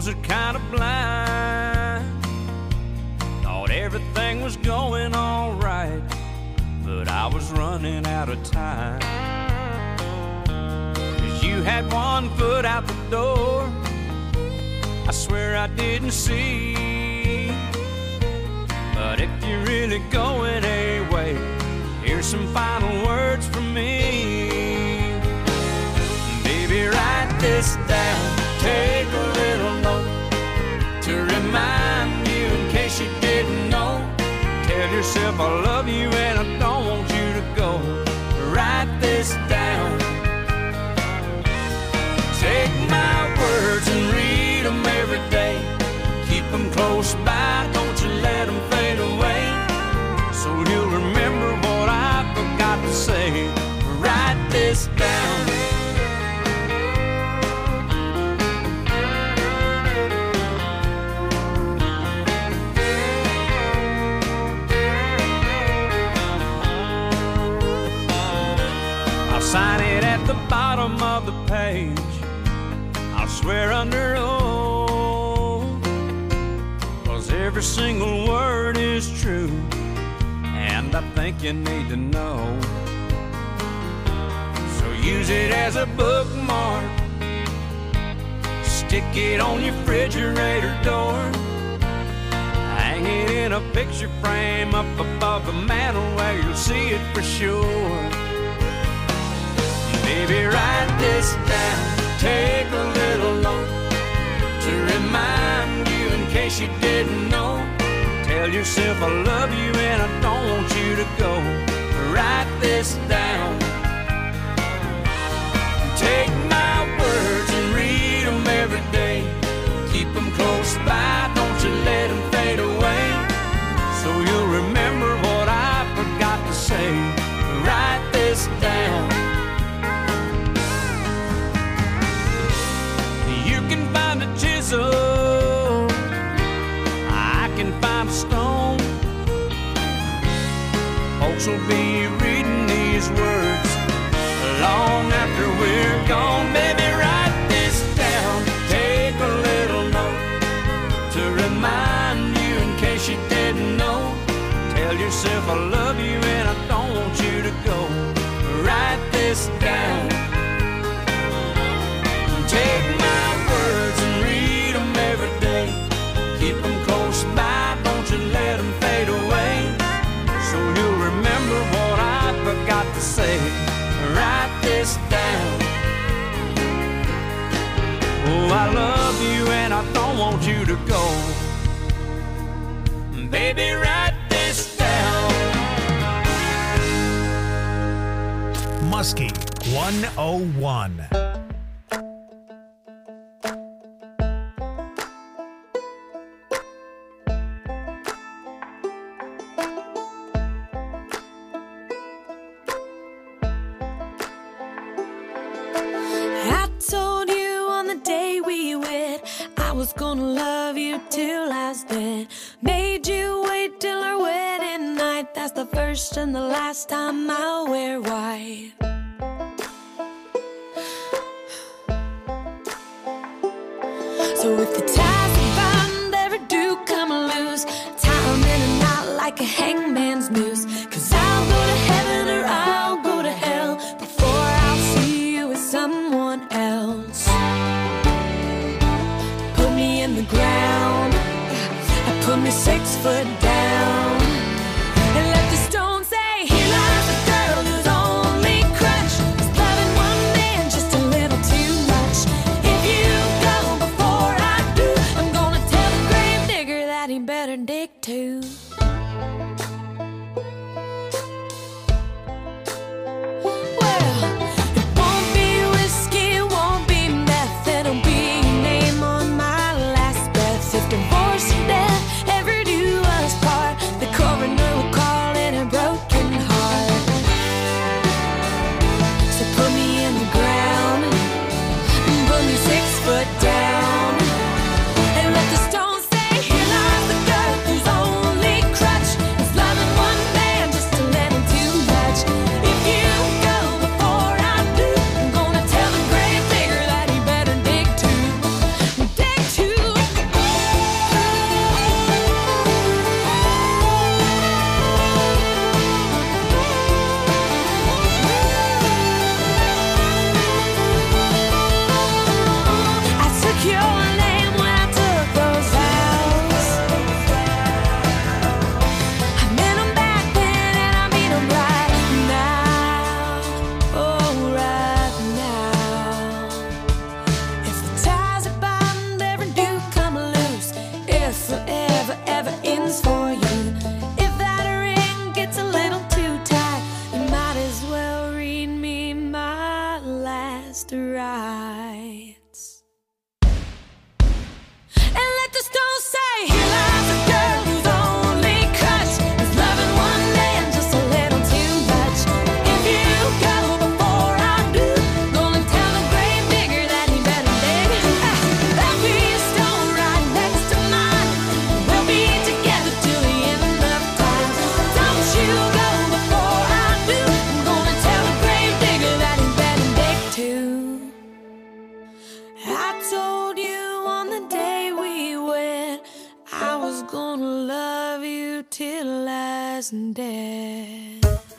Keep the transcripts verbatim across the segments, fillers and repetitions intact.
nose are kind of blind. Thought everything was going all right, but I was running out of time. 'Cause you had one foot out the door, I swear I didn't see. But if you're really going away, here's some final words from me. Baby, write this down, take a little note to remind you in case you didn't know. Tell yourself I love you and I don't want you to go. Write this down. Take my words and read them every day. Keep them close by, don't you let them fade away. So you'll remember what I forgot to say. Write this down. I'll sign it at the bottom of the page. I'll swear under oath, 'cause every single word is true, and I think you need to know. So use it as a bookmark, stick it on your refrigerator door, hang it in a picture frame up above the mantle where you'll see it for sure. Baby, write this down, take a little note to remind you in case you didn't know. Tell yourself I love you and I don't want you to go. Write this down. Take my words and read them every day. Keep them close by, don't you let them fade away. So you'll remember what I forgot to say. Write this down. You can find a chisel, I can find a stone. Folks will be reading these words long after we're gone. Baby, write this down, take a little note to remind you in case you didn't know. Tell yourself I love you and I don't want you to go. Write this down. Take my words and read them every day. Keep them close by, don't you let them fade away. So you'll remember what I forgot to say. Write this down. Oh, I love you and I don't want you to go. Baby, write this down. Muskie one oh one. Gonna love you till I was dead. Made you wait till our wedding night. That's the first and the last time I'll wear white. So if the ties are bound ever do come loose, tie 'em in a knot like a hangman's noose. 'Cause I'll go to heaven or I'll go to hell before I'll see you with someone else. In the ground, I put me six foot down, and let the stone say, here lies a girl whose only crush is loving one man just a little too much. If you go before I do, I'm gonna tell the grave digger that he better dig too. Well, it won't be whiskey, it won't be meth, it'll be your name on my if divorce or death ever do us part, the coroner will call it a broken heart. So put me in the ground, put me six foot down, and let the stone say, here lies the girl whose own wasn't dead.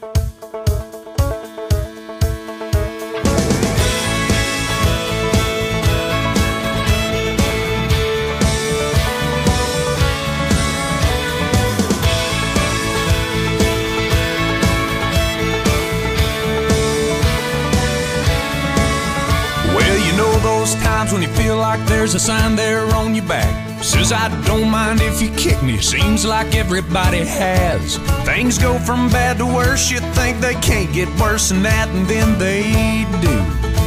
Those times when you feel like there's a sign there on your back says I don't mind if you kick me. Seems like everybody has. Things go from bad to worse. You think they can't get worse than that, and then they do.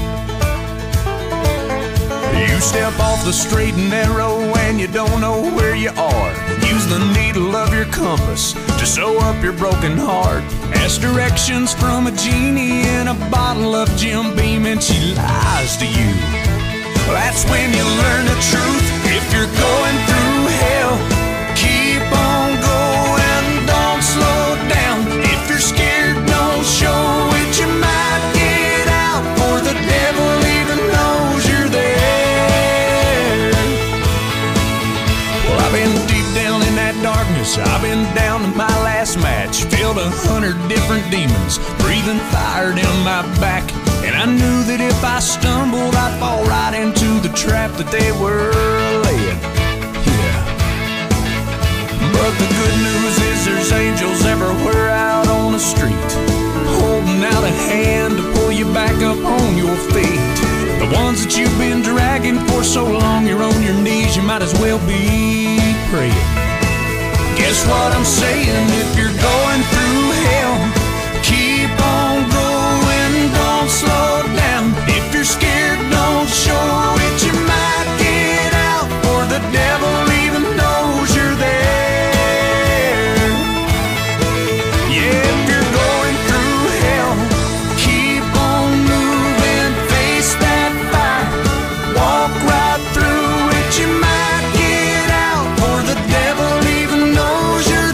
You step off the straight and narrow and you don't know where you are. Use the needle of your compass to sew up your broken heart. Ask directions from a genie in a bottle of Jim Beam and she lies to you. That's when you learn the truth. If you're going through hell, keep on going, don't slow down. If you're scared, don't show it. You might get out, for the devil even knows you're there. Well, I've been deep down in that darkness. I've been down to my last match. Filled a hundred different demons, breathing fire down my back. And I knew that if I stumbled, I'd fall right into the trap that they were laying. Yeah. But the good news is there's angels everywhere out on the street, holding out a hand to pull you back up on your feet. The ones that you've been dragging for so long, you're on your knees, you might as well be praying. Guess what I'm saying? If you're going through hell, keep on going, don't slow down. If you're scared, don't show it. You might get out, for the devil even knows you're there. Yeah, if you're going through hell, keep on moving, face that fire, walk right through it. You might get out, for the devil even knows you're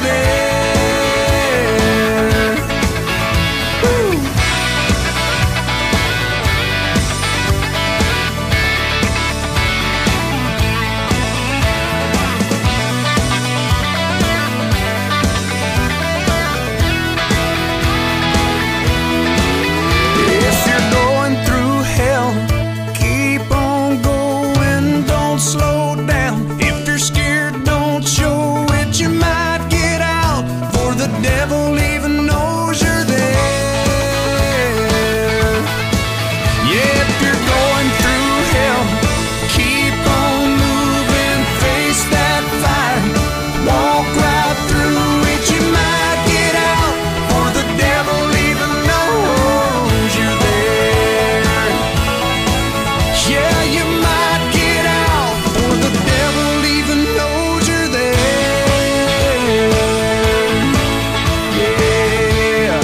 there. Woo. If you're going through hell, keep on going, don't slow down. If you're scared, don't show it. You might get out, for the devil even knows you're there. Yeah, if you're going through hell, keep on moving, face that fire, walk right through it. You might get out, for the devil even knows you're there. Yeah, you might get out, for the devil even knows you're there. Yeah.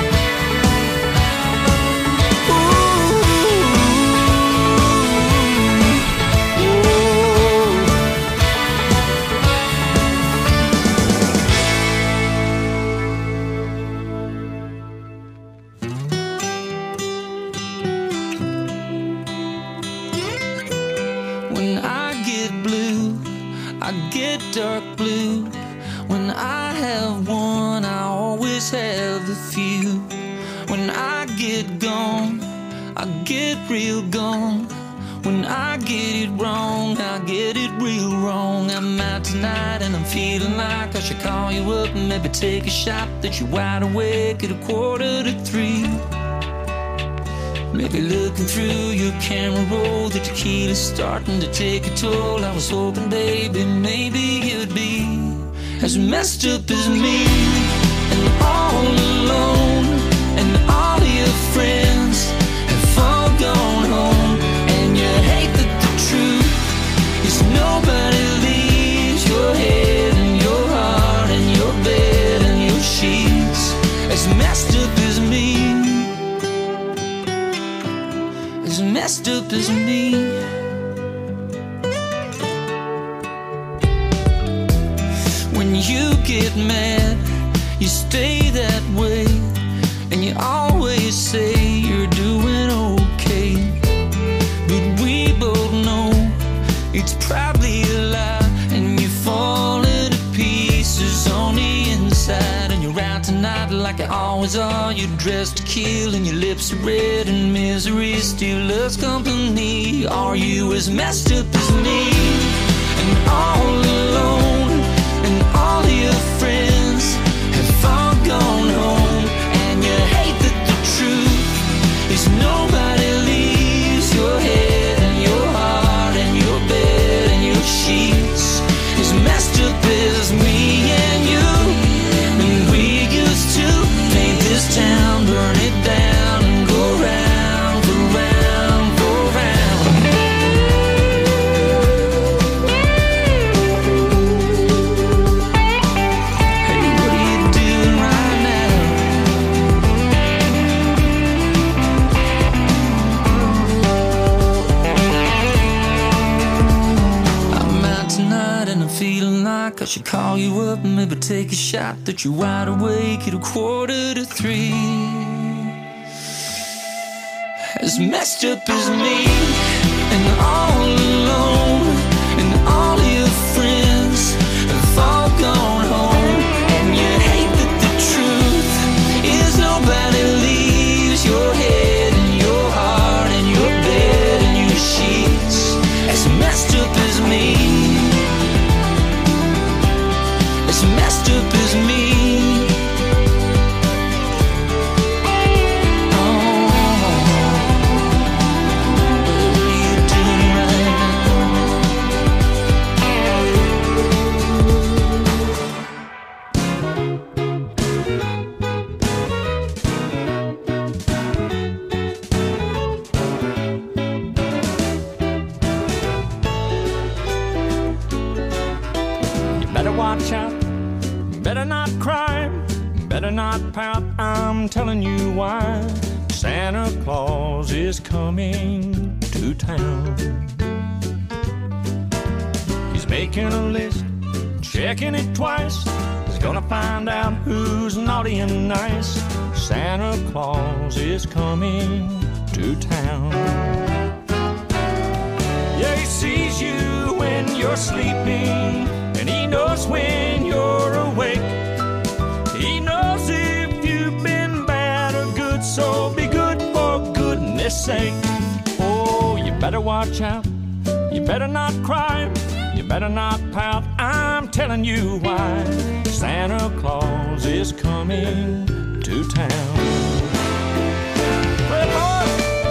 When I get blue, I get dark blue. When I have one, I always have a few. When I get gone, I get real gone. When I get it wrong, I get it real wrong. I'm out tonight and I'm feeling like I should call you up and maybe take a shot that you're wide awake at a quarter to three. Maybe looking through your camera roll, the tequila's starting to take a toll. I was hoping, baby, maybe you'd be as messed up as me, and all alone, and all your friends have all gone home. And you hate that the truth is nobody leaves your head and your heart and your bed and your sheets as messed up as me, as messed up as me. When you get mad, you stay that way, and you always say you're doing okay. But we both know it's probably a lie, and you're falling to pieces on the inside, and you're out like they always are. You're dressed to kill and your lips are red, and misery still loves company. Are you as messed up as me? And all alone, and all your friends have all gone home, and you hate that the truth is nobody leaves your head and your heart and your bed and your sheets as messed up as me and you. And we used to paint this town, burn it down, and go round, go round, go round. Hey, what are you doing right now? I'm out tonight and I'm feeling like I should call you up and maybe take a shot that you're wide awake at a quarter to three. As messed up as me, and all alone, and all your friends have all gone home, and you hate that the truth is nobody leaves your head and your heart and your bed and your sheets. As messed up as me, as messed up as me. Watch out, better not cry, better not pout, I'm telling you why. Santa Claus is coming to town. He's making a list, checking it twice. He's gonna find out who's naughty and nice. Santa Claus is coming to town. Yeah, he sees you when you're sleeping, and he knows when you're awake. He knows if you've been bad or good, so be good for goodness sake. Oh, you better watch out, you better not cry, you better not pout, I'm telling you why. Santa Claus is coming to town. Well, boy,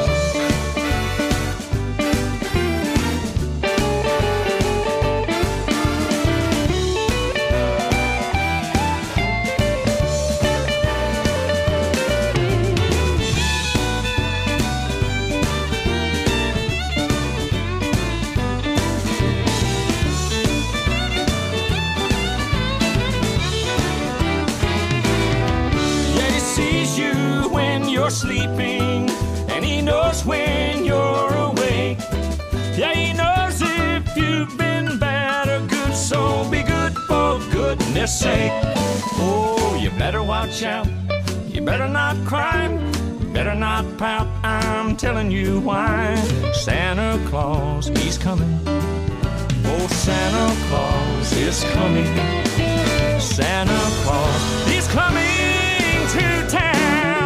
sleeping, and he knows when you're awake. Yeah, he knows if you've been bad or good, so be good for goodness sake. Oh, you better watch out, you better not cry, you better not pout, I'm telling you why. Santa Claus, he's coming. Oh, Santa Claus is coming. Santa Claus, he's coming to town.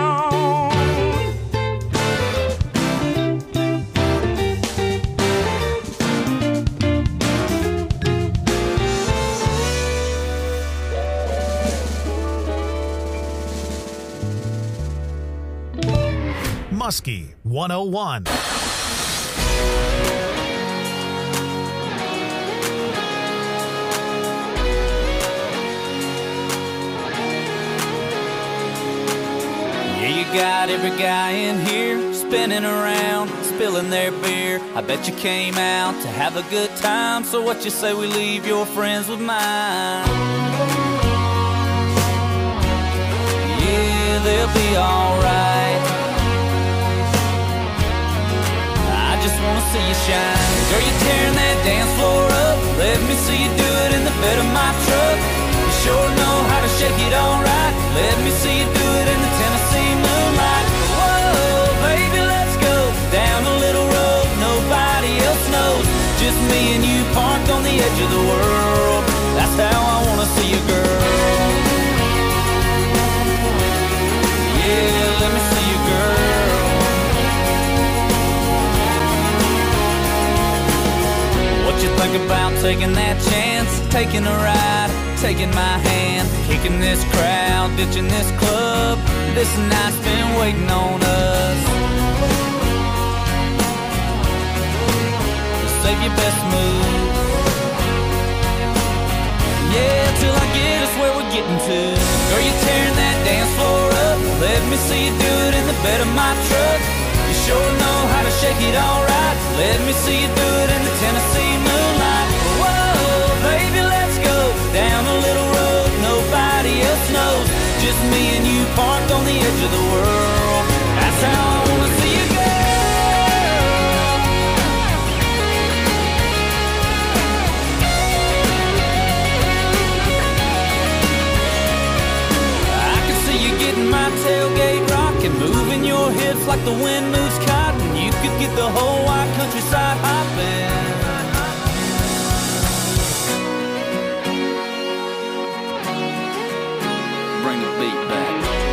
Muskie one oh one. Yeah, you got every guy in here spinning around, spilling their beer. I bet you came out to have a good time, so what you say we leave your friends with mine? Yeah, they'll be alright. I just wanna see you shine. Girl, you tearing that dance floor up. Let me see you do it in the bed of my truck. You sure know how to shake it all right. Let me see you do it in the Tennessee moonlight. Whoa, baby, let's go down a little road nobody else knows. Just me and you parked on the edge of the world. That's how I wanna see you, girl. about taking that chance, taking a ride, taking my hand, kicking this crowd, ditching this club. This night's been waiting on us. Save your best move. Yeah, till I get us where we're getting to. Girl, you're tearing that dance floor up. Let me see you do it in the bed of my truck. You sure know how to shake it all right. Let me see you do it in the Tennessee moonlight. Whoa, baby, let's go down a little road nobody else knows. Just me and you parked on the edge of the world. That's how I wanna see you go. My tailgate rocking, moving your hips like the wind moves cotton. You could get the whole wide countryside hopping. Bring the beat back.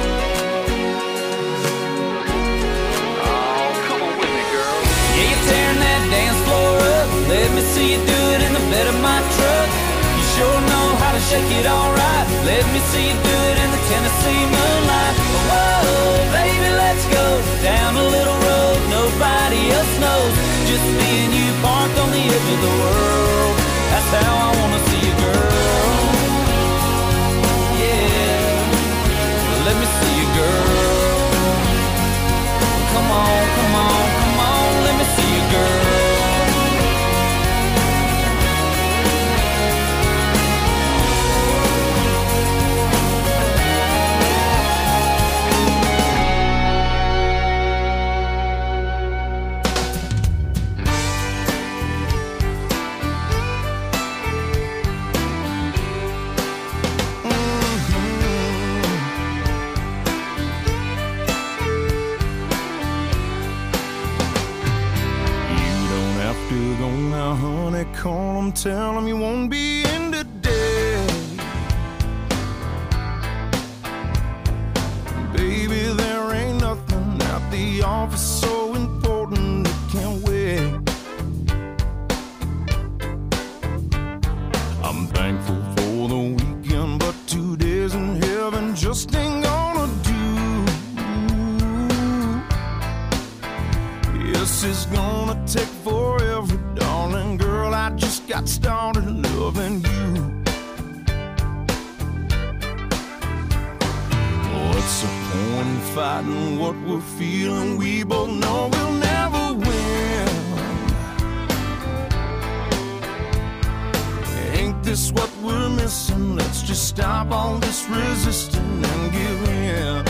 Oh, come on with me, girl. Yeah, you're tearing that dance floor up. Let me see you do it in the bed of my truck. You sure know how to shake it all right. Let me see you do it in the Tennessee moonlight. Whoa, baby, let's go down a little road nobody else knows. Just me and you parked on the edge of the world. That's how I wanna see you, girl. Yeah, let me see you, girl. Come on, come on, come on, let me see you, girl. Call him, tell him you won't be in today. Baby, there ain't nothing at the office so important it can't wait. I'm thankful for the weekend, but two days in heaven just ain't gonna do. Yes, it's gonna take forever, darling girl. I just got started loving you. What's the point in fighting what we're feeling? We both know we'll never win. Ain't this what we're missing? Let's just stop all this resisting and give in.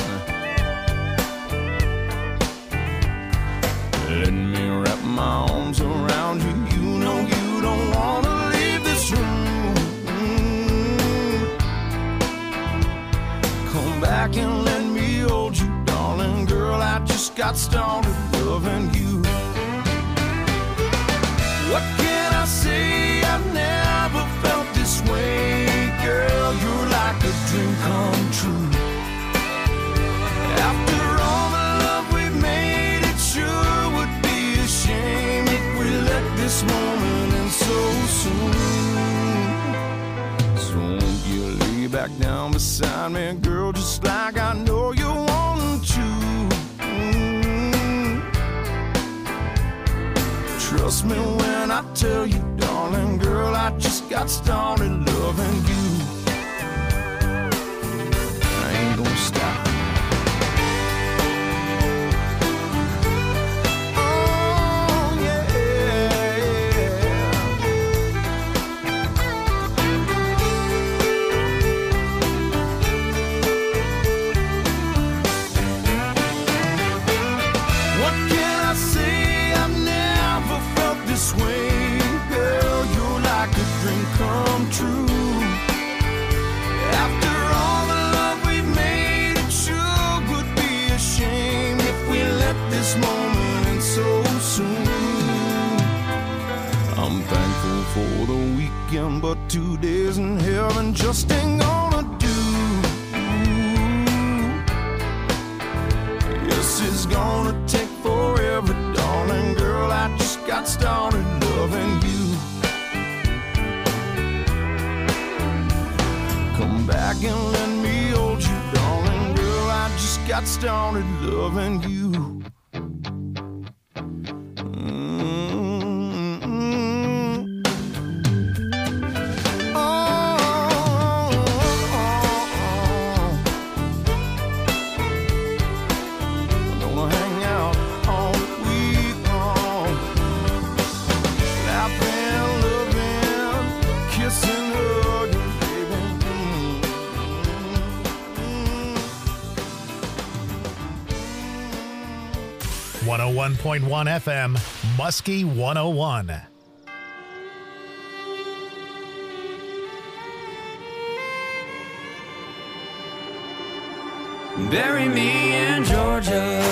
Let me wrap my arms around you. You know you don't wanna leave this room. Come back and let me hold you, darling girl. I just got started loving you. What can I say? I've never felt this way, girl. You're like a dream come true. After all the love we've made, it sure would be a shame if we let this moment end so soon. So won't you lay back down beside me, girl, just like I know you want to. Mm. Trust me when I tell you, darling girl, I just got started loving you. I ain't gonna stop. Come true. After all the love we've made, it sure would be a shame if we let this moment end so soon. I'm thankful for the weekend, but two days in heaven just ain't gonna do. Yes, it's gonna take forever, darling girl. I just got started loving you. Come back and let me hold you, darling girl. I just got started loving you. one oh one point one F M, Muskie one oh one. Bury me in Georgia.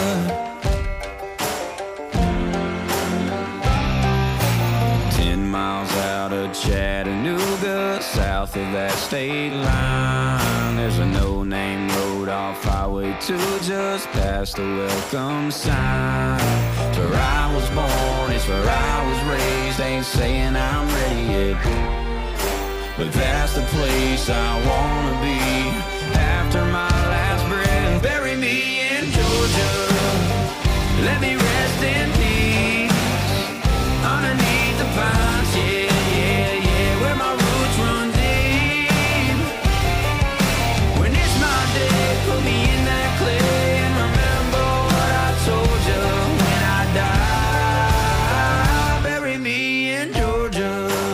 Ten miles out of Chattanooga, south of that state line, there's a no-name road off Highway two, just past the welcome sign. It's where I was born, it's where I was raised. Ain't saying I'm ready yet, but that's the place I wanna be after my last breath. Bury me in Georgia, let me rest in peace underneath the pines, yeah, yeah, yeah, where my roots run deep. When it's my day, put me in that clay and remember what I told you when I die. Bury me in Georgia.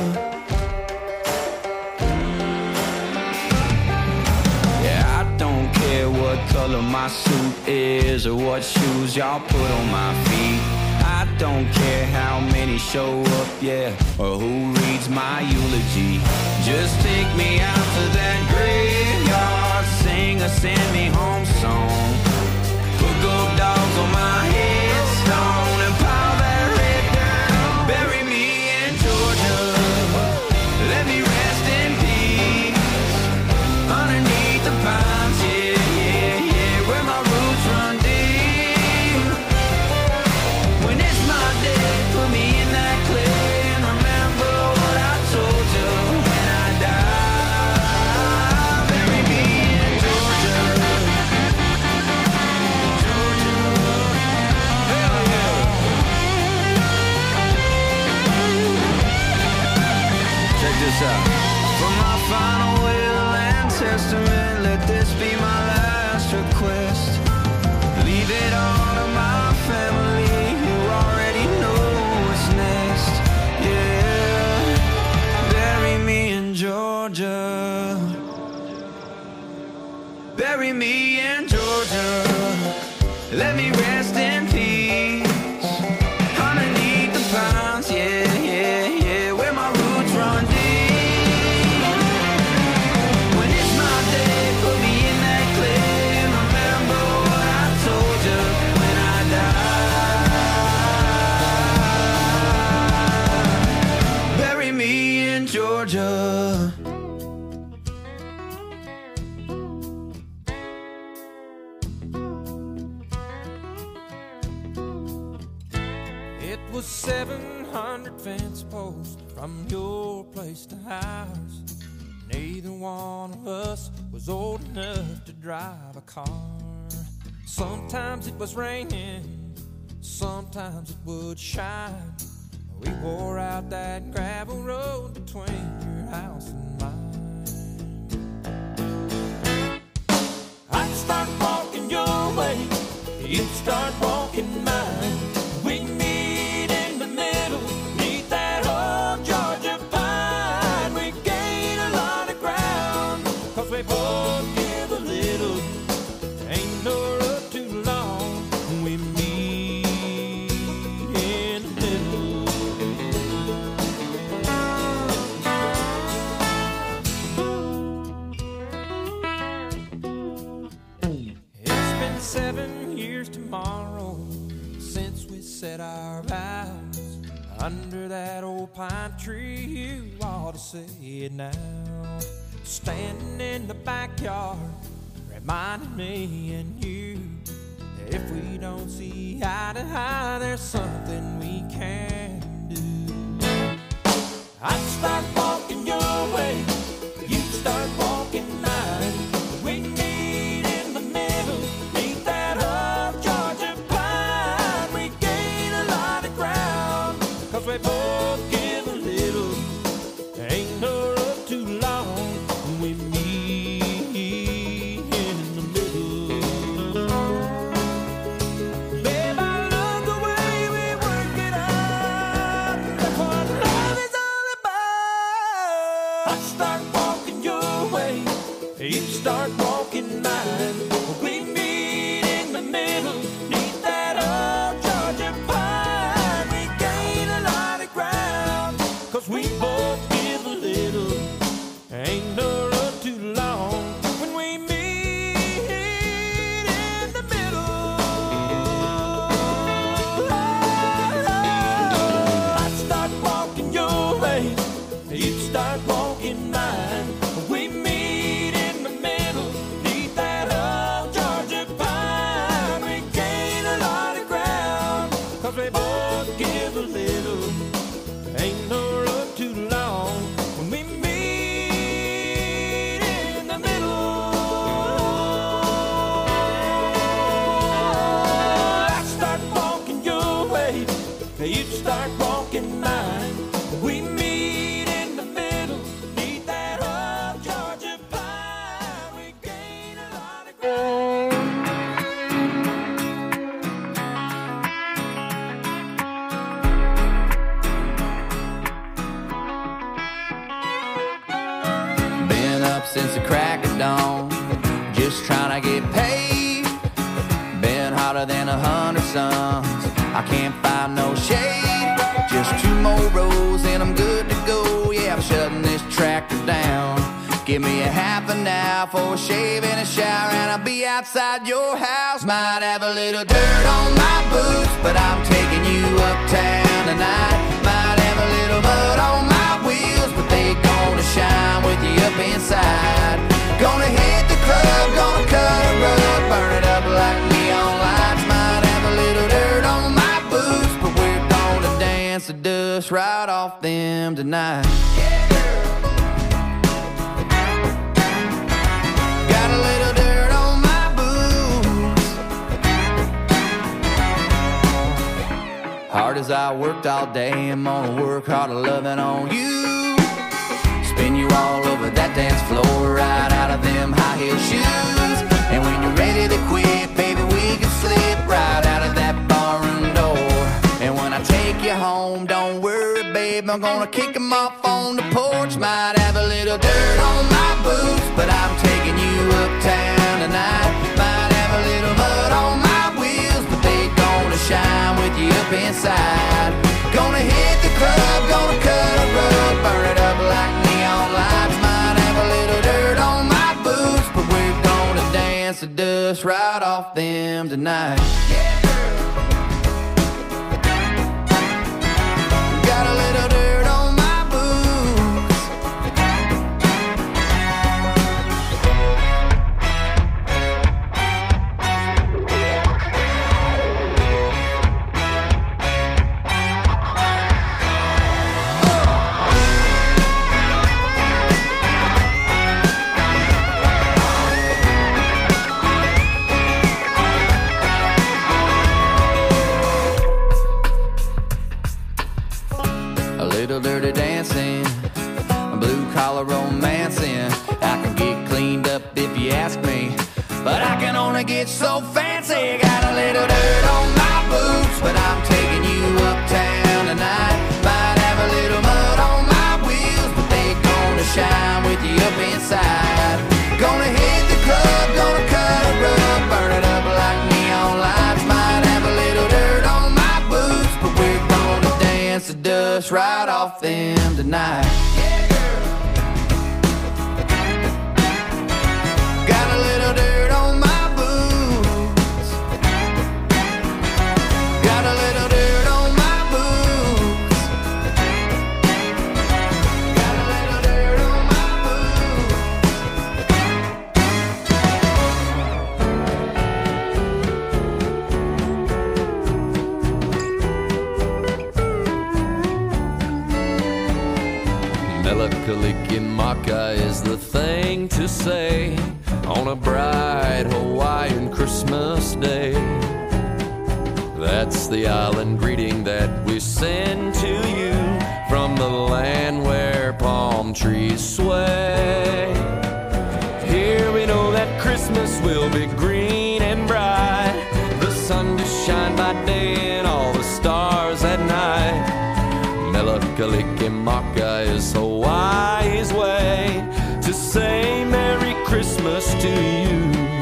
Yeah, I don't care what color my suit is or what shoes y'all put on my feet. I don't care how many show up, yeah, or who reads my eulogy. Just take me out to that graveyard, sing a send me home song. Put gold dogs on my headstone and pile that red dirt. Bury me in Georgia, let me rest in peace underneath the pines, yeah, yeah, yeah, where my roots run deep. When it's my day, put me in that clay and remember what I told you when I die. Bury me in Georgia, Georgia, hell yeah. Check this out. For my final will and testament, let this be my last request. Leave it all to my family, who already know what's next. Yeah, bury me in Georgia. Bury me in Georgia. Let me rest in peace underneath the pines, yeah, yeah, yeah, where my roots run deep. When it's my day, put me in that clay and remember what I told you when I die. Bury me in Georgia. It was seven hundred fence posts from your place to ours. Neither one of us was old enough to drive a car. Sometimes it was raining, sometimes it would shine. We wore out that gravel road between your house and mine. I'd start walking your way, you'd start walking mine. We meet in the middle, neath that old Georgia pine. We gain a lot of ground, cause we both give a little. Ain't no road too long, we meet in the middle. It's been seven years tomorrow since we said our vows under that old pine tree. You ought to say it now. Standing in the backyard, reminding me and you that if we don't see eye to eye, there's something we can do. I'd start walking your way, you'd start walking mine. I start walking your way, you start walking mine. We meet in the middle, neath that old Georgia pine. We gain a lot of ground, cause we both give a little. Ain't no road too long when we meet in the middle. I start walking your way, you start walking mine. We meet in the middle, neath that old Georgia pine. We gain a lot of ground, cause we both give a little. Ain't no road too long when we meet in the middle. I start walking your way, you start walking mine. We meet in the middle, neath that old Georgia pine. We gain a lot of ground. Been up since the crack of dawn, just trying to get paid. Been hotter than a hundred suns, I can't find no shade. Just two more rows and I'm good to go. Yeah, I'm shutting this tractor down. Give me a half an hour for a shave and a shower, and I'll be outside your house. Might have a little dirt on my boots, but I'm taking you uptown tonight. Might have a little mud on my wheels, but they gonna shine with you up inside. Gonna hit the club, gonna cut a rug, burn it up like neon lights. Might have a little dirt on my boots, but we're gonna dance the dust right off them tonight. Got a little dirt on my boots. Hard as I worked all day, I'm gonna work harder loving on you. Spin you all over that dance floor, right out of them high heel shoes. And when you're ready to quit, baby, we can slip right out of that barroom door. And when I take you home, don't worry, babe, I'm gonna kick them off on the porch. Might have a little dirt on my boots, but I'm taking you uptown tonight. Might have a little mud on my wheels, but they gonna shine with you up inside. Gonna hit the club, gonna cut a rug, burn it up like neon lights. Might have a little dirt on my boots, but we're gonna dance the dust right off them tonight. Got a little dirt on my boots. A little dirty dancing, a blue collar romancing. I can get cleaned up if you ask me, but I can only get so fancy. Got a little dirt on my boots, but I'm taking you uptown tonight. Might have a little mud on my wheels, but they gonna shine with you up inside. Gonna hit the club, gonna cut a rug, burn it up like neon lights. Might have a little dirt on my boots, but we're gonna dance the dust right off them tonight. Got a little dirt on my boots. Got a little dirt on my boots. Got a little dirt on my boots. Melikilikimaka is the thing to say on a bright Hawaiian Christmas day. That's the island greeting that we send to you from the land where palm trees sway. Here we know that Christmas will be green and bright, the sun to shine by day and all the stars at night. Melikilikimaka is Hawaii's way. to you.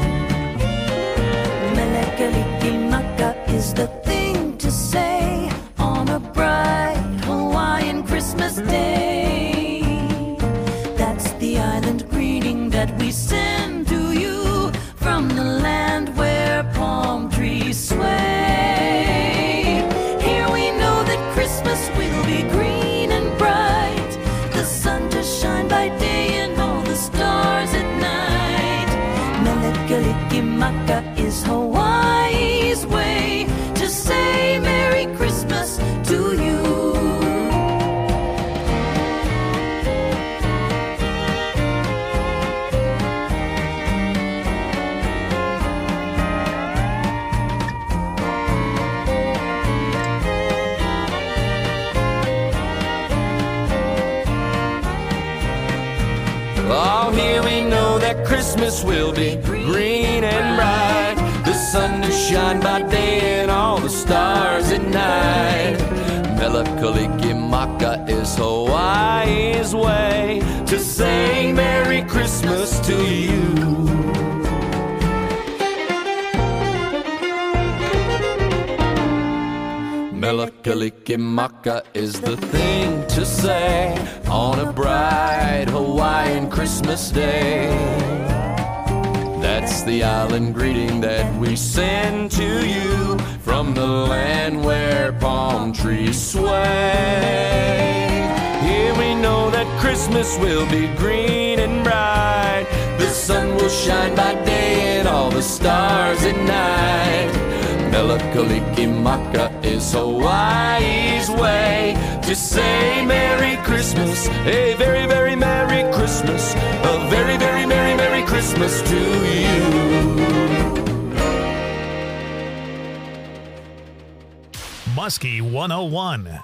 Mele Kalikimaka is the thing to say on a bright Hawaiian Christmas day. That's the island greeting that we send to you from the land where palm trees sway. Here we know that Christmas will be green and bright, the sun to shine by day and all the stars at night. Mele Kalikimaka is Hawaii's way to say Merry Christmas to you. Oh, here we know that Christmas will be green and bright, the sun to shine by day and all the stars at night. Mele Kalikimaka is Hawaii's way to say Merry Christmas to you. Mele Kalikimaka is the thing to say on a bright Hawaiian Christmas day. That's the island greeting that we send to you from the land where palm trees sway. Here we know that Christmas will be green and bright, the sun will shine by day and all the stars at night. Mele Kalikimaka is Hawaii's way to say Merry Christmas, a very, very Merry Christmas, a very, very Merry, Merry Christmas to you. Muskie one oh one.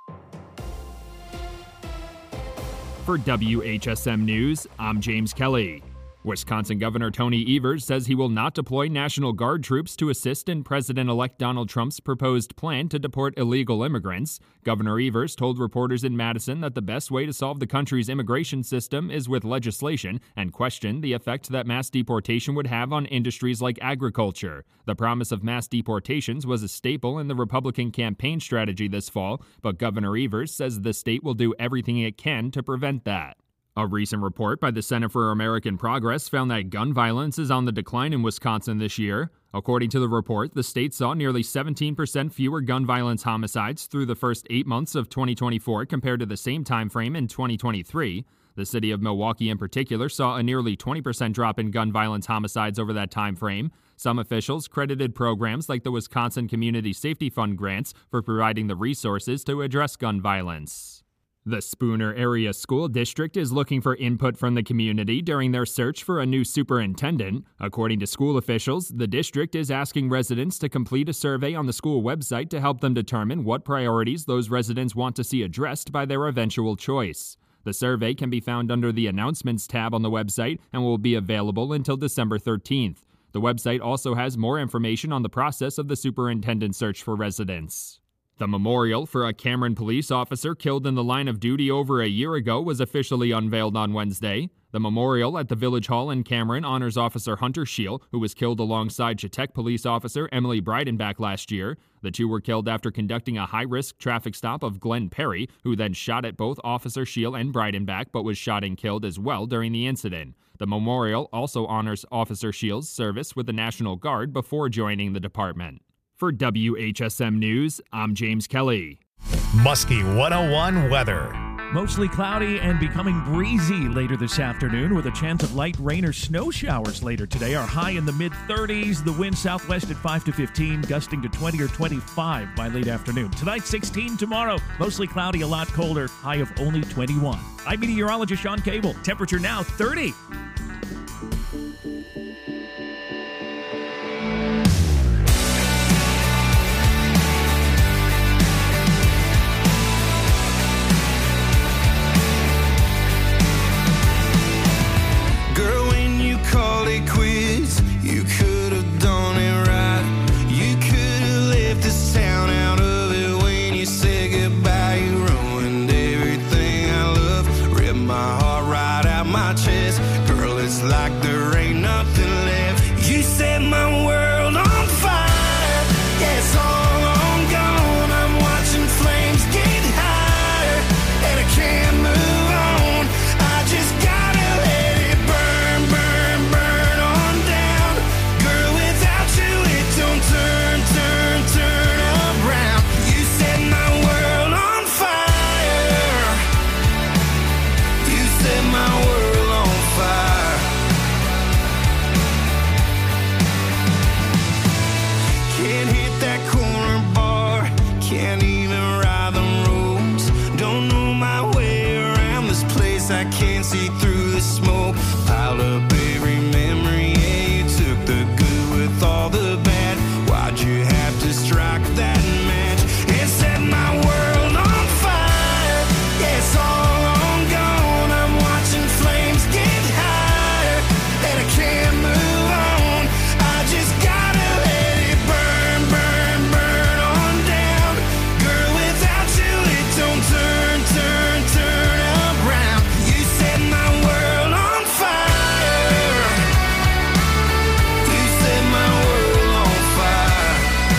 For W H S M News, I'm James Kelly. Wisconsin Governor Tony Evers says he will not deploy National Guard troops to assist in President-elect Donald Trump's proposed plan to deport illegal immigrants. Governor Evers told reporters in Madison that the best way to solve the country's immigration system is with legislation, and questioned the effect that mass deportation would have on industries like agriculture. The promise of mass deportations was a staple in the Republican campaign strategy this fall, but Governor Evers says the state will do everything it can to prevent that. A recent report by the Center for American Progress found that gun violence is on the decline in Wisconsin this year. According to the report, the state saw nearly seventeen percent fewer gun violence homicides through the first eight months of twenty twenty-four compared to the same time frame in twenty twenty-three. The city of Milwaukee in particular saw a nearly twenty percent drop in gun violence homicides over that time frame. Some officials credited programs like the Wisconsin Community Safety Fund grants for providing the resources to address gun violence. The Spooner Area School District is looking for input from the community during their search for a new superintendent. According to school officials, the district is asking residents to complete a survey on the school website to help them determine what priorities those residents want to see addressed by their eventual choice. The survey can be found under the Announcements tab on the website and will be available until December thirteenth. The website also has more information on the process of the superintendent search for residents. The memorial for a Cameron police officer killed in the line of duty over a year ago was officially unveiled on Wednesday. The memorial at the Village Hall in Cameron honors Officer Hunter Scheel, who was killed alongside Chetek police officer Emily Breidenbach last year. The two were killed after conducting a high-risk traffic stop of Glenn Perry, who then shot at both Officer Scheel and Breidenbach, but was shot and killed as well during the incident. The memorial also honors Officer Scheel's service with the National Guard before joining the department. For W H S M News, I'm James Kelly. Muskie one oh one weather. Mostly cloudy and becoming breezy later this afternoon with a chance of light rain or snow showers later today. Our high in the mid thirties, the wind southwest at five to fifteen, gusting to twenty or twenty-five by late afternoon. Tonight, sixteen. Tomorrow, mostly cloudy, a lot colder, high of only twenty-one. I'm meteorologist Sean Cable. Temperature now thirty. Called it quits. You could have done it right. You could have left this town out of it when you said goodbye. You ruined everything I love, ripped my heart right out my chest. Girl, it's like there ain't nothing through the smoke. Piled up every memory, yeah, you took the good with all the bad. Why'd you have to strike that match and set my world on fire? Yeah, it's all on gone. I'm watching flames get higher, and I can't move on. I just gotta let it burn, burn, burn on down. Girl, without you it don't turn, turn, turn around. You set my world on fire. You set my world on fire.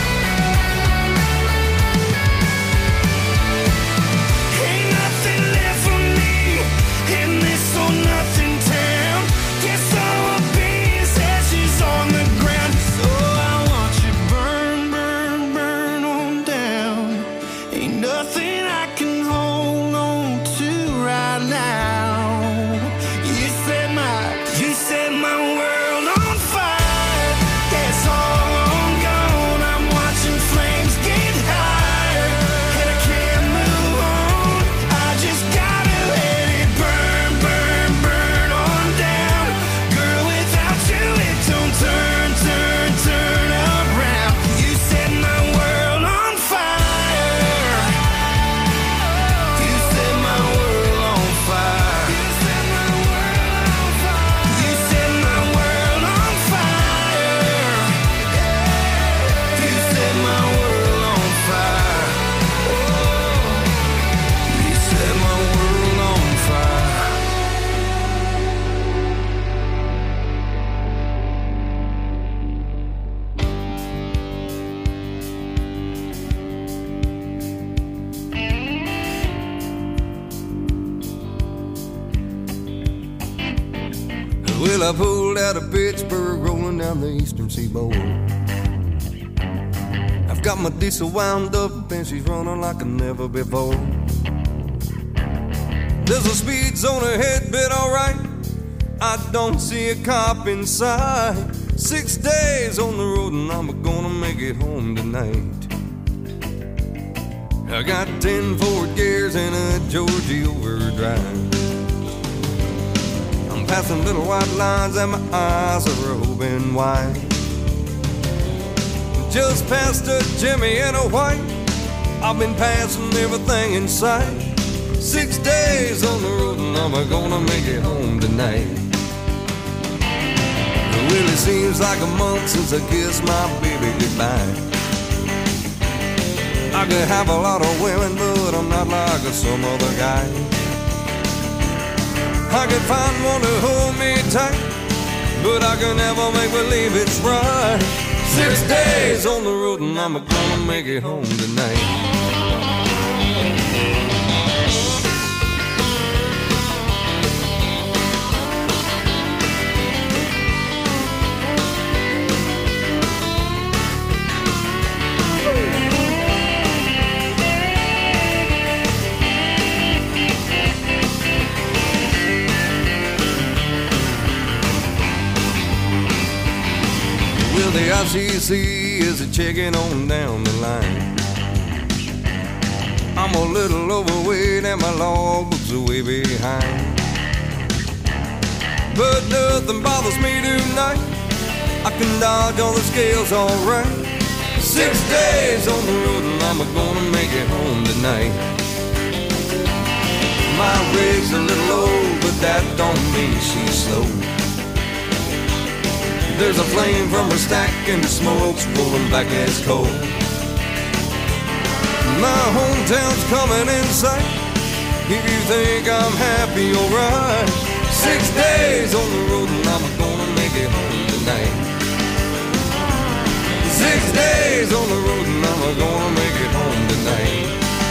Ain't nothing left for me in this or nothing town. Guess I'll be as ashes on the ground. So I watch you burn, burn, burn on down. Ain't nothing I can hold on to right now. You set my, you set my world on fire. Yeah, it's all on gone. I'm watching flames get higher, and I can't move on. I just gotta let it burn, burn, burn on down. Girl, without you it don't turn, turn, turn around. You set my world on fire. You set my world on fire. You set my world on fire. You set my world on fire. You set my world on fire. You set my world on fire. Well, I pulled out of Pittsburgh, rolling down the eastern seaboard. I've got my diesel wound up, and she's running like a never before. There's a speed zone ahead, but alright, I don't see a cop in sight. Six days on the road, and I'm gonna make it home tonight. I got ten Ford gears and a Georgia overdrive. I'm passing little white lines and my eyes are open wide. Just past a Jimmy and a white, I've been passing everything in sight. Six days on the road and I'm gonna make it home tonight. Well, it seems like a month since I kissed my baby goodbye. I could have a lot of women, but I'm not like some other guy. I could find one to hold me tight, but I can never make believe it's right. Six days on the road and I'm gonna make it home tonight. The I C C is a checking on down the line. I'm a little overweight and my logbook's are way behind. But nothing bothers me tonight. I can dodge on the scales alright. Six days on the road and I'm gonna make it home tonight. My rig's a little old, but that don't mean she's slow. There's a flame from her stack and the smoke's rolling back as coal. My hometown's coming in sight. If you think I'm happy, alright. Six days on the road and I'm gonna make it home tonight. Six days on the road and I'm gonna make it home tonight.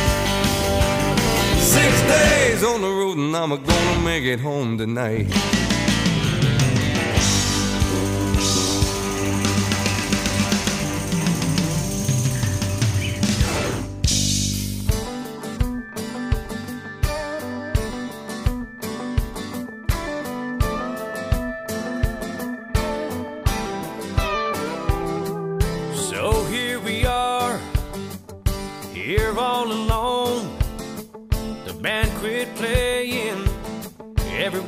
Six days on the road and I'm gonna make it home tonight.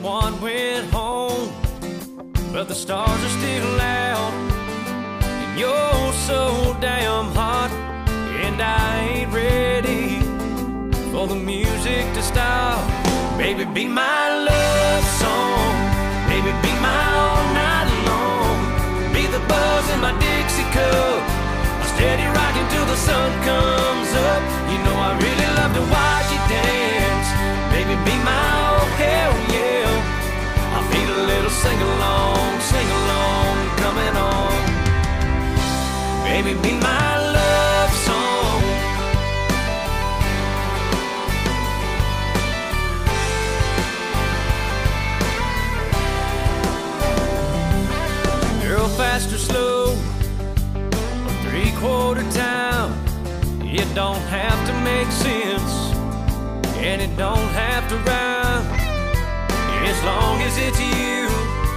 Everyone went home, but the stars are still out. And you're so damn hot, and I ain't ready for the music to stop. Baby, be my love song. Baby, be my all night long. Be the buzz in my Dixie cup, a steady rockin' till the sun comes up. You know I really love to watch you dance. Baby, be my oh hell yeah. I feel a little sing-along, sing-along coming on. Baby, be my love song. Girl, fast or slow, a three-quarter time. It don't have to make sense, and it don't have to rhyme, as long as it's you.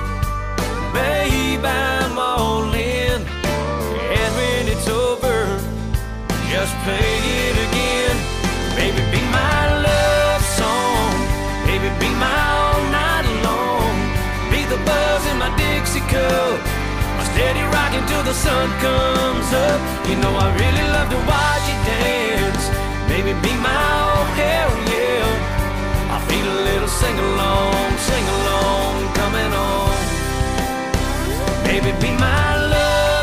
Babe, I'm all in, and when it's over, just play it again. Baby, be my love song. Baby, be my all night long. Be the buzz in my Dixie cup, a steady rockin' till the sun comes up. You know I really love to watch you dance. Baby, be my oh hell yeah. I feel a little sing-along, sing-along coming on. Baby, be my love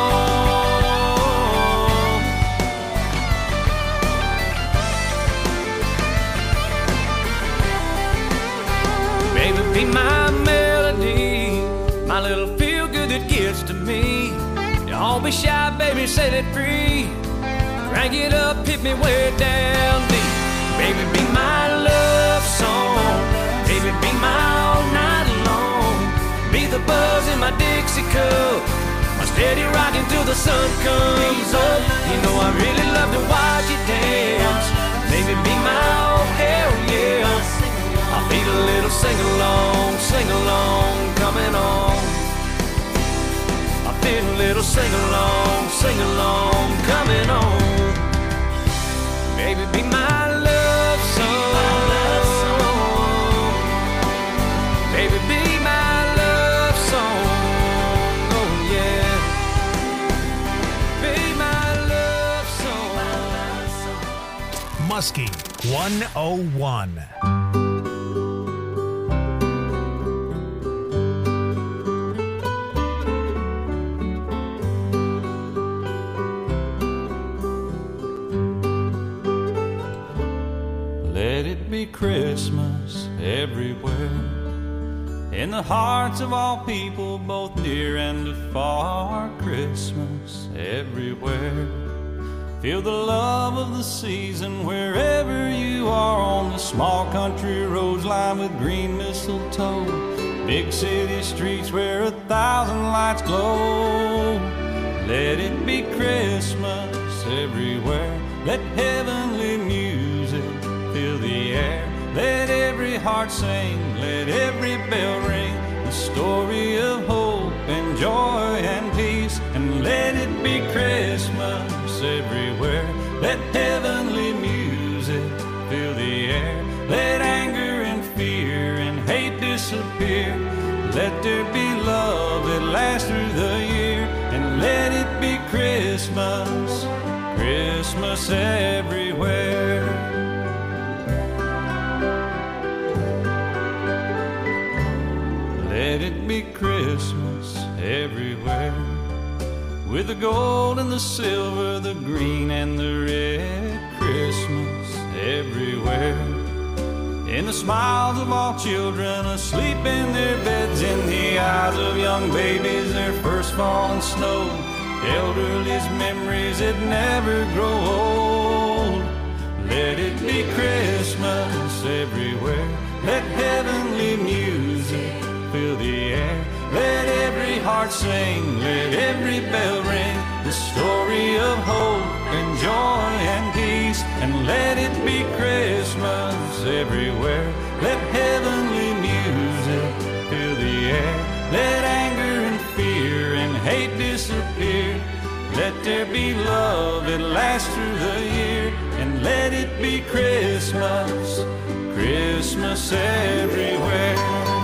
song. Baby, be my melody, my little feel-good that gets to me. Don't be shy, baby, set it free. Crank it up, hit me way down deep. Baby, be my love song. Baby, be my all night long. Be the buzz in my Dixie cup, a steady rockin' till the sun comes up. You know I really love to watch you dance. Baby, be my oh hell yeah. I feel a little sing-along, sing-along coming on. I feel a little sing-along, sing-along coming on. Baby, be my love song. Baby, be my love song. Oh yeah. Be my love song. Muskie one oh one. Let it be Christmas everywhere, in the hearts of all people, both near and afar. Christmas everywhere. Feel the love of the season wherever you are, on the small country roads lined with green mistletoe, big city streets where a thousand lights glow. Let it be Christmas everywhere. Let heavenly music fill the air. Let every heart sing, let every bell ring, the story of hope and joy and peace. And let it be Christmas everywhere. Let heavenly music fill the air. Let anger and fear and hate disappear. Let there be love that lasts through the year. And let it be Christmas, Christmas everywhere. Let it be Christmas everywhere. With the gold and the silver, the green and the red. Christmas everywhere. In the smiles of all children asleep in their beds, in the eyes of young babies, their first falling snow. Elderly's memories that never grow old. Let it be Christmas everywhere. Let heavenly music fill the air. Let every heart sing, let every bell ring, the story of hope and joy and peace. And let it be Christmas everywhere. Let heavenly music fill the air. Let anger and fear and hate disappear. Let there be love that lasts through the year. And let it be Christmas, Christmas everywhere.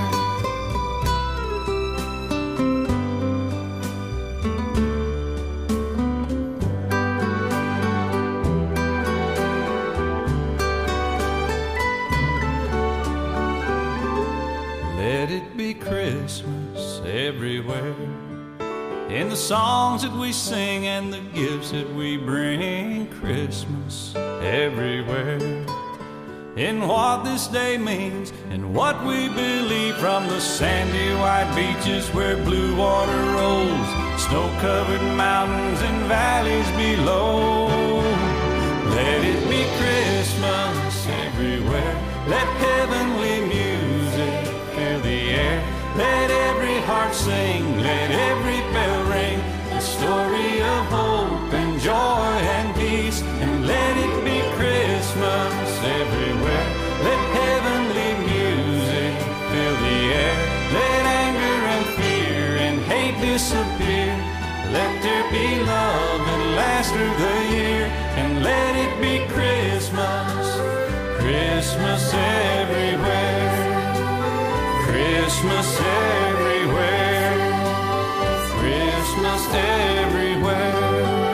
be Christmas everywhere. In the songs that we sing and the gifts that we bring, Christmas everywhere. In what this day means and what we believe, from the sandy white beaches where blue water rolls, snow-covered mountains and valleys below. Let it be Christmas everywhere. Let heavenly music fill the air. Let every heart sing, let every bell ring, the story of hope and joy and peace. And let it be Christmas everywhere. Let heavenly music fill the air. Let anger and fear and hate disappear. Let there be love and last through the year. And let it be Christmas, Christmas everywhere. Christmas everywhere, Christmas everywhere.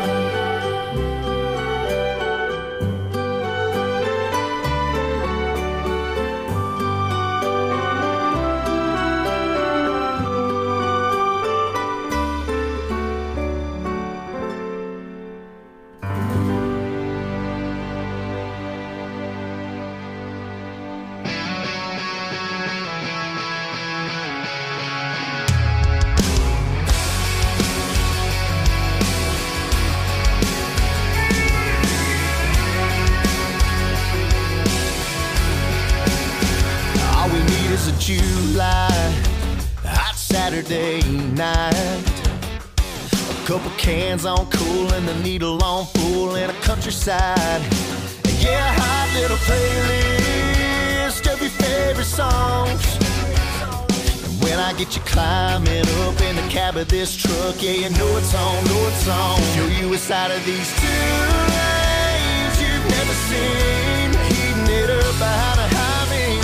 July, hot Saturday night. A couple cans on cool and the needle on full in a countryside. Yeah, hot little playlist of your favorite songs. And when I get you climbing up in the cab of this truck, yeah, you know it's on, know it's on. Show you a side of these two lanes you've never seen, heating it up behind a high beam.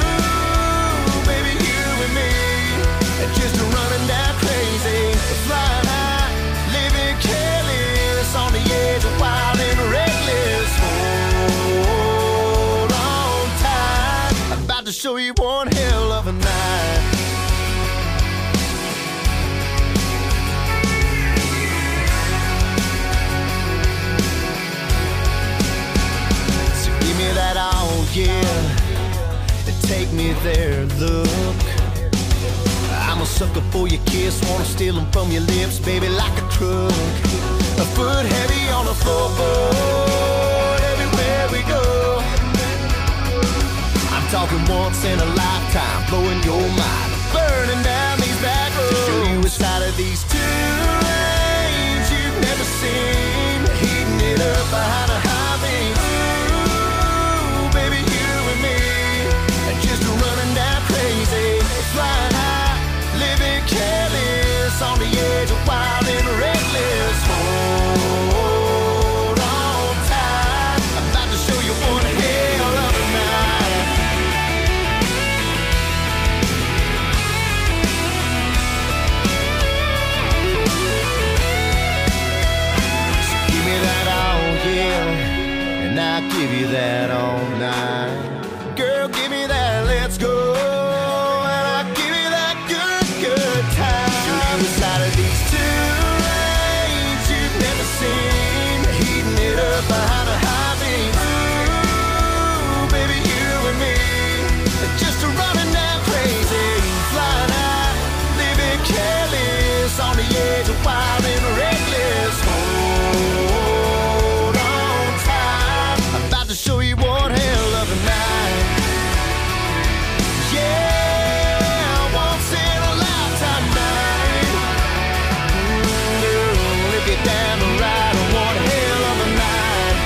Just running down crazy, flying high, living careless, on the edge of wild and reckless. Hold on tight, I'm about to show you one hell of a night. So give me that all, yeah, and take me there, look. I'm a sucker for your kiss, wanna steal them from your lips, baby, like a truck. A foot heavy on the floorboard, everywhere we go. I'm talking once in a lifetime, blowing your mind, burning down these back roads. To show you a side of these two lanes you've never seen, heating it up behind a high beam. Ooh, baby, you and me, and just running down crazy, flying high, living careless, on the edge of wild and reckless. Hold on tight, I'm about to show you one hell of a night. So give me that all, yeah, and I'll give you that all night. Girl, give me that, let's go. Side of these two lanes you've never seen, heating it up behind a high beam. Ooh, baby, you and me, just running down crazy, flying high, living careless, on the edge of wild and reckless. Hold on tight, I'm about to show you one hell of a night. Yeah, once in a lifetime night. Down the ride on one hell of a night.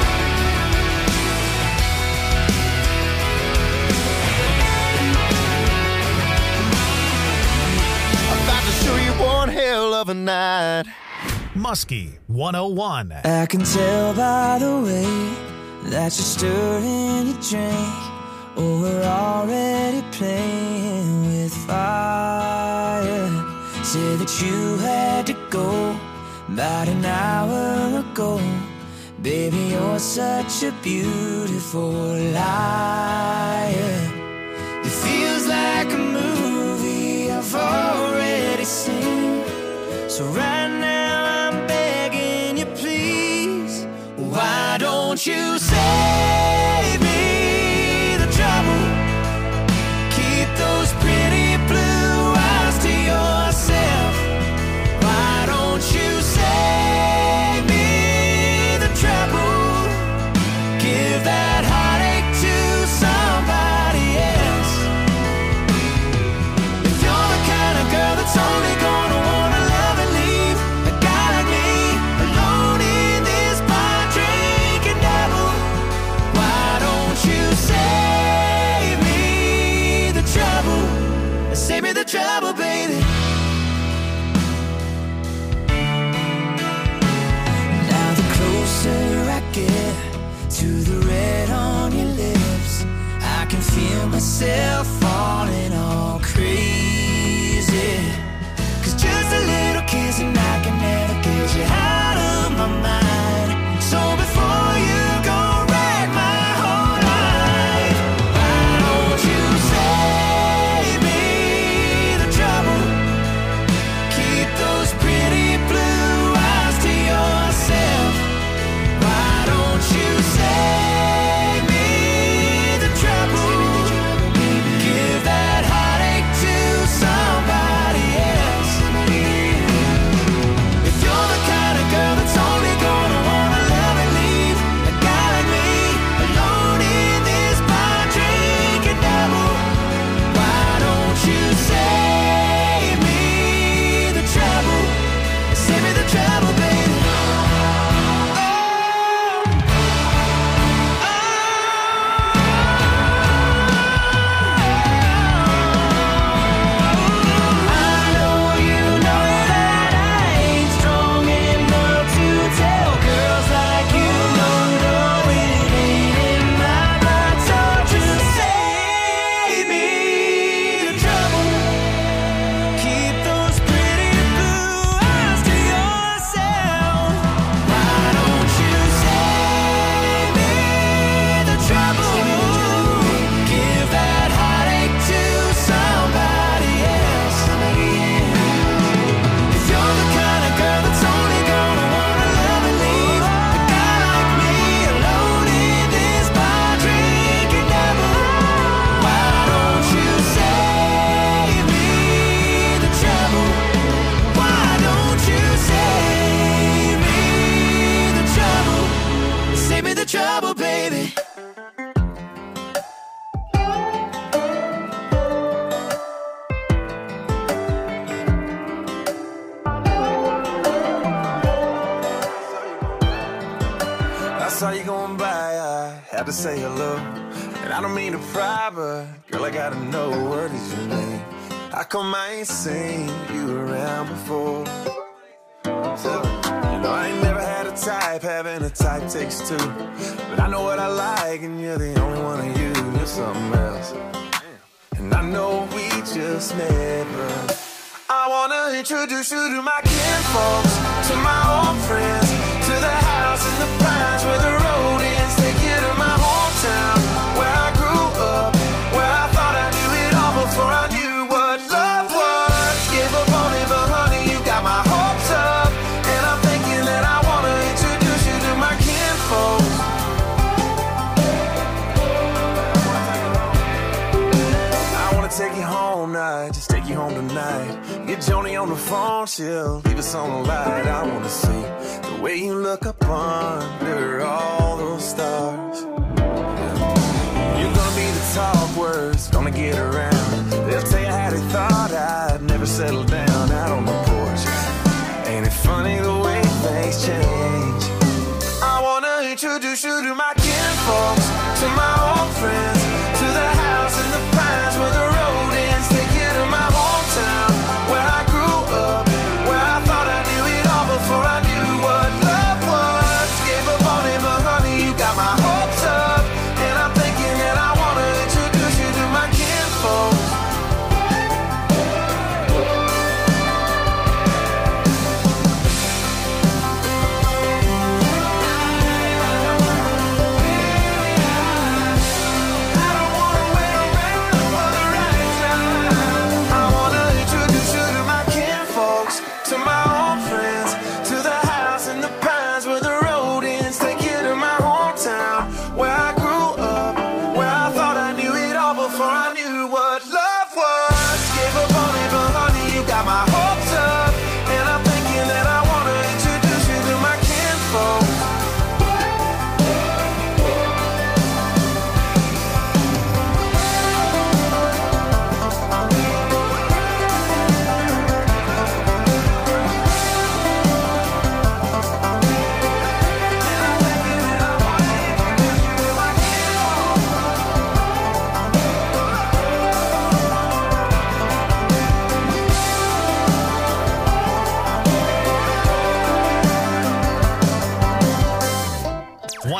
I'm about to show you one hell of a night. Muskie one oh one. I can tell by the way that you're stirring your drink, or we're already playing with fire. Said that you had to go about an hour ago. Baby, you're such a beautiful liar. It feels like a movie So right now I'm begging you, please, why don't you save me the trouble? Keep those pretty blue eyes to yourself. Why don't you save me the trouble? Give that heartache to somebody else. If you're the kind of girl that's only gonna wanna love and leave a guy like me alone in this bar drinking devil, why don't you save me the trouble? Save me the trouble, baby. Now the closer I get to the red on your lips, I can feel myself falling all crazy. Cause just a little kiss and I can never get you out of my mind. So before you go wreck my whole life, why don't you save me the trouble? Keep those pretty blue eyes to yourself. Why don't you save me the trouble? Give that heartache to somebody else. If you're the kind of girl that's only gonna wanna love and leave a guy like me alone in this bar drinking devil, why don't you save me the trouble? Save me the trouble, baby. I know you know that I ain't strong enough to tell girls like you no, no, it ain't in my blood. So just save me the trouble. Keep those pretty blue eyes to yourself. Why don't you save me the trouble? Give that heartache to somebody else. If you're the kind of girl that's only gonna wanna love and leave a guy like me alone in this bar drinking devil, why don't you save me the trouble? Why don't you save me the trouble? Save me the trouble, baby. I saw you going by, I had to say hello. And I don't mean to pry, but girl, I gotta know, what is your name? How come I ain't seen you around before? So, you know, I ain't never had a type, having a type takes two. But I know what I like, and you're the only one of you, you're something else. And I know we just met, but I wanna introduce you to my kinfolks, to my old friends, to the house in the pines where the road ends. Take you to my hometown, where I grew up, where I thought I knew it all before I knew what love was. Gave up on it, but honey, you got my hopes up. And I'm thinking that I wanna introduce you to my kinfolks. I wanna take you home now, just take you home tonight. Get Joni on the phone, she'll leave us on the light. I wanna see the way you look up under all those stars. You're gonna be the talk words, gonna get around. They'll tell you how they thought I'd never settle down out on the porch. Ain't it funny the way things change? I wanna introduce you to my kinfolks, to my old friends, to the house in the pines where the road ends. Take you to my hometown, where I grew up, where I thought I knew it all before I knew what love was. Gave up on it, but honey, you got my hopes up. And I'm thinking that I wanna introduce you to my kinfolk.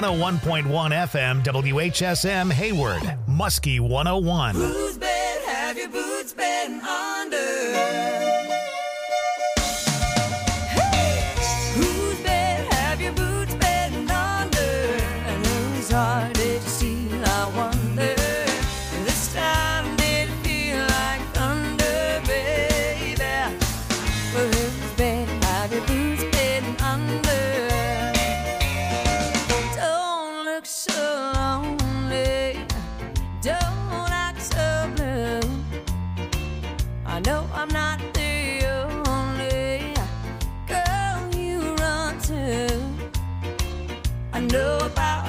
oh one point one F M, W H S M Hayward, Muskie one oh one. Whose bed have your boots been under? Hey! Whose bed have your boots been under? And whose heart did you steal, I wonder? This time did it feel like thunder, baby? Well, whose bed have your boots been under? Don't look so lonely, don't act so blue. I know I'm not the only girl you run to. I know about